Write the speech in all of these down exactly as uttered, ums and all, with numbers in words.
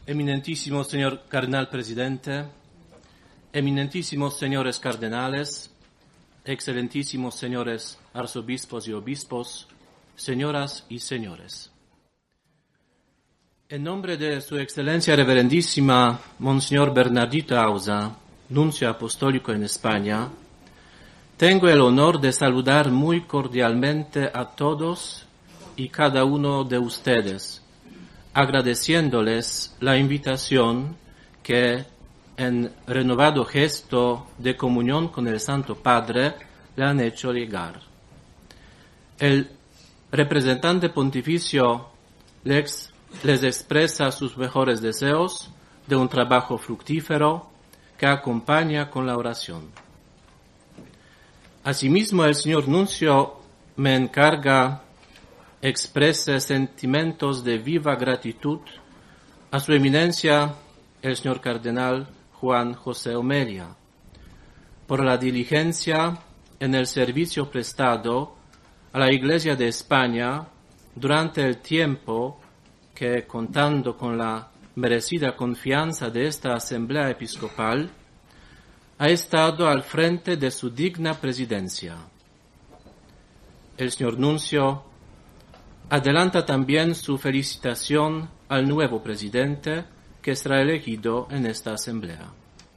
Eminentísimo señor cardenal presidente, eminentísimos señores cardenales, excelentísimos señores arzobispos y obispos, señoras y señores. En nombre de su excelencia reverendísima Monseñor Bernardito Auza, nuncio apostólico en España, tengo el honor de saludar muy cordialmente a todos y cada uno de ustedes, agradeciéndoles la invitación que, en renovado gesto de comunión con el Santo Padre, le han hecho llegar. El representante pontificio les, les expresa sus mejores deseos de un trabajo fructífero que acompaña con la oración. Asimismo, el señor nuncio me encarga exprese sentimientos de viva gratitud a su eminencia, el señor cardenal Juan José Omelia, por la diligencia en el servicio prestado a la Iglesia de España durante el tiempo que, contando con la merecida confianza de esta Asamblea Episcopal, ha estado al frente de su digna presidencia. El señor nuncio adelanta también su felicitación al nuevo presidente que será elegido en esta asamblea.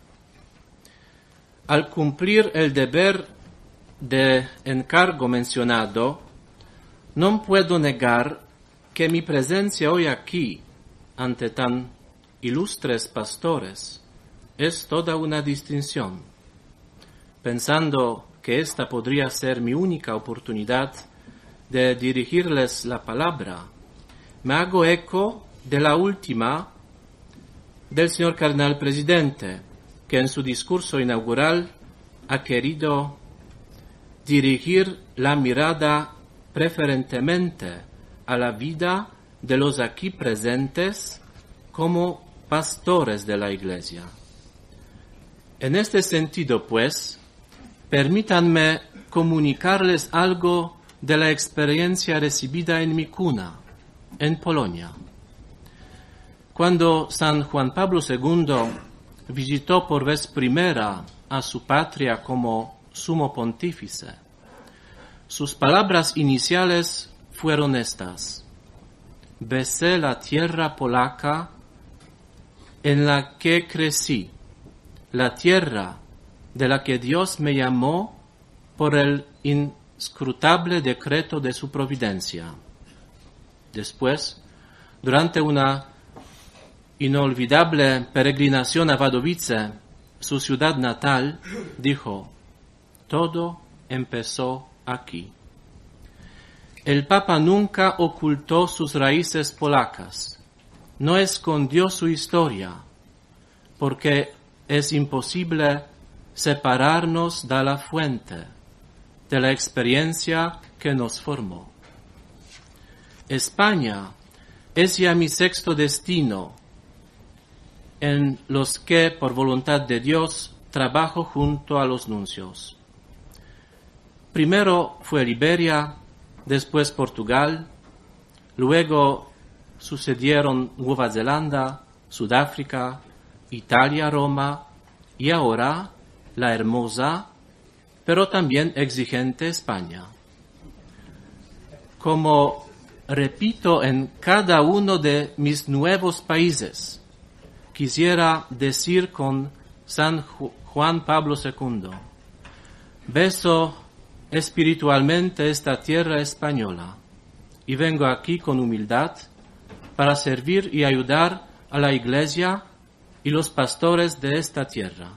Al cumplir el deber de encargo mencionado, no puedo negar que mi presencia hoy aquí, ante tan ilustres pastores, es toda una distinción. Pensando que esta podría ser mi única oportunidad de dirigirles la palabra, me hago eco de la última del señor cardenal presidente, que en su discurso inaugural ha querido dirigir la mirada preferentemente a la vida de los aquí presentes como pastores de la Iglesia. En este sentido, pues, permítanme comunicarles algo de la experiencia recibida en mi cuna, en Polonia. Cuando San Juan Pablo segundo visitó por vez primera a su patria como sumo pontífice, sus palabras iniciales fueron estas: besé la tierra polaca en la que crecí, la tierra de la que Dios me llamó por el inscrutable decreto de su providencia. Después, durante una inolvidable peregrinación a Wadowice, su ciudad natal, dijo: todo empezó aquí. El Papa nunca ocultó sus raíces polacas, no escondió su historia, porque es imposible separarnos de la fuente, de la experiencia que nos formó. España es ya mi sexto destino, en los que, por voluntad de Dios, trabajo junto a los nuncios. Primero fue Liberia, después Portugal, luego sucedieron Nueva Zelanda, Sudáfrica, Italia, Roma, y ahora la hermosa, pero también exigente España. Como repito en cada uno de mis nuevos países, quisiera decir con San Juan Pablo segundo, beso espiritualmente esta tierra española y vengo aquí con humildad para servir y ayudar a la Iglesia y los pastores de esta tierra.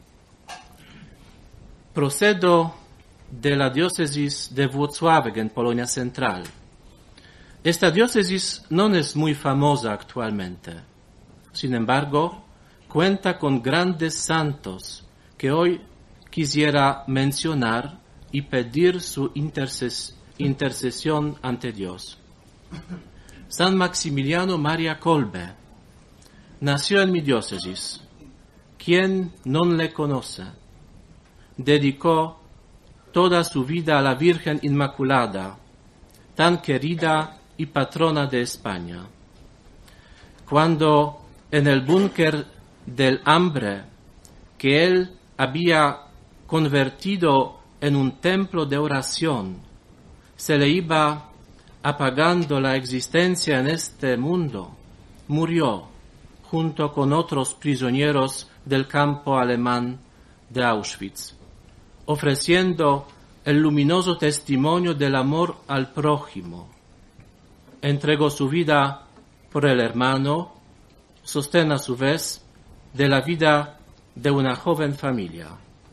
Procedo de la diócesis de Włocławek en Polonia Central. Esta diócesis no es muy famosa actualmente. Sin embargo, cuenta con grandes santos que hoy quisiera mencionar y pedir su interces- intercesión ante Dios. San Maximiliano Maria Kolbe nació en mi diócesis. ¿Quién no le conoce? Dedicó toda su vida a la Virgen Inmaculada, tan querida y patrona de España. Cuando en el búnker del hambre que él había convertido en un templo de oración, se le iba apagando la existencia en este mundo, murió junto con otros prisioneros del campo alemán de Auschwitz, ofreciendo el luminoso testimonio del amor al prójimo. Entregó su vida por el hermano, sostén a su vez de la vida de una joven familia.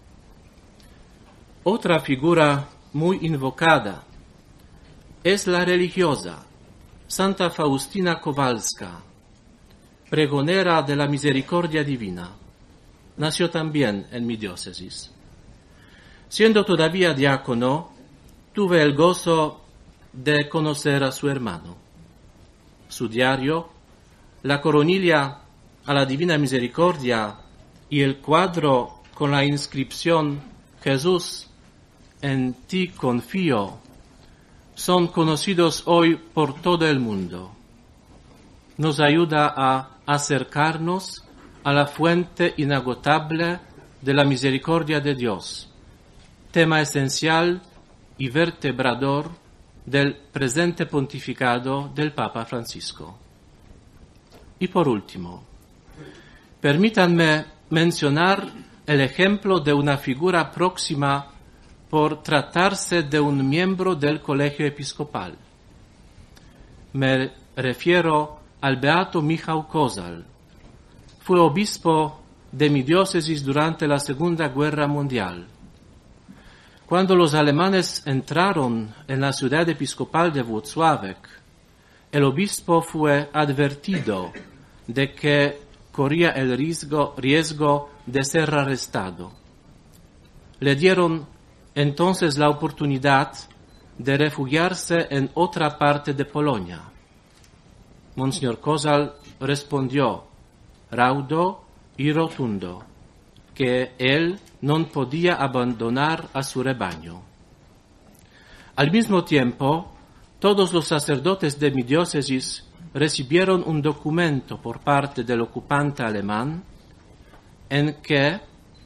Otra figura muy invocada es la religiosa Santa Faustina Kowalska, pregonera de la misericordia divina. Nació también en mi diócesis. Siendo todavía diácono, tuve el gozo de conocer a su hermano. Su diario, la coronilla a la Divina Misericordia y el cuadro con la inscripción Jesús, en ti confío, son conocidos hoy por todo el mundo. Nos ayuda a acercarnos a la fuente inagotable de la misericordia de Dios, tema esencial y vertebrador del presente pontificado del Papa Francisco. Y por último, permítanme mencionar el ejemplo de una figura próxima por tratarse de un miembro del Colegio Episcopal. Me refiero al beato Michał Kozal. Fue obispo de mi diócesis durante la Segunda Guerra Mundial. Cuando los alemanes entraron en la ciudad episcopal de Włocławek, el obispo fue advertido de que corría el riesgo, riesgo de ser arrestado. Le dieron entonces la oportunidad de refugiarse en otra parte de Polonia. Monseñor Kozal respondió, raudo y rotundo, que él no podía abandonar a su rebaño. Al mismo tiempo, todos los sacerdotes de mi diócesis recibieron un documento por parte del ocupante alemán en que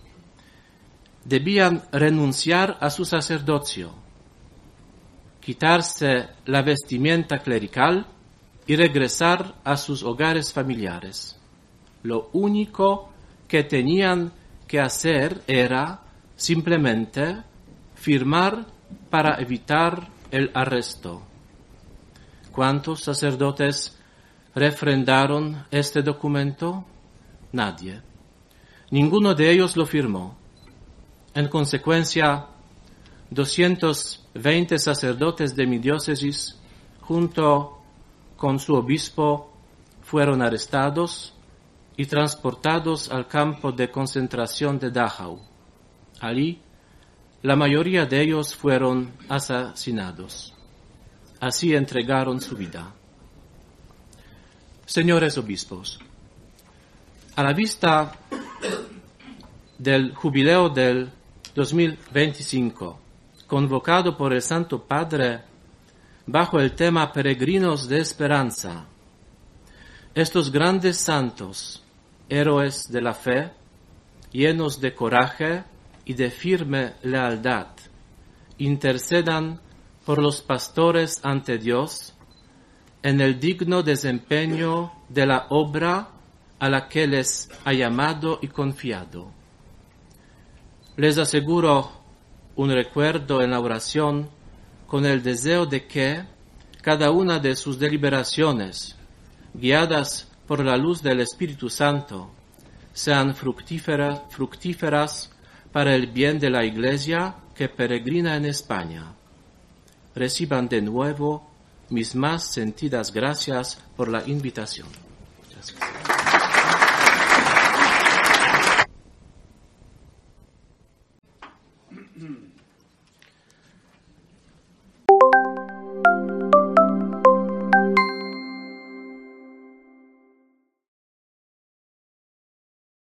debían renunciar a su sacerdocio, quitarse la vestimenta clerical y regresar a sus hogares familiares. Lo único que tenían que hacer era simplemente firmar para evitar el arresto. ¿Cuántos sacerdotes refrendaron este documento? Nadie. Ninguno de ellos lo firmó. En consecuencia, doscientos veinte sacerdotes de mi diócesis, junto con su obispo, fueron arrestados y transportados al campo de concentración de Dachau. Allí, la mayoría de ellos fueron asesinados. Así entregaron su vida. Señores obispos, a la vista del jubileo del dos mil veinticinco, convocado por el Santo Padre bajo el tema Peregrinos de Esperanza, estos grandes santos, héroes de la fe, llenos de coraje y de firme lealtad, intercedan por los pastores ante Dios en el digno desempeño de la obra a la que les ha llamado y confiado. Les aseguro un recuerdo en la oración con el deseo de que cada una de sus deliberaciones, guiadas por la luz del Espíritu Santo, sean fructíferas, fructíferas para el bien de la Iglesia que peregrina en España. Reciban de nuevo mis más sentidas gracias por la invitación. Gracias.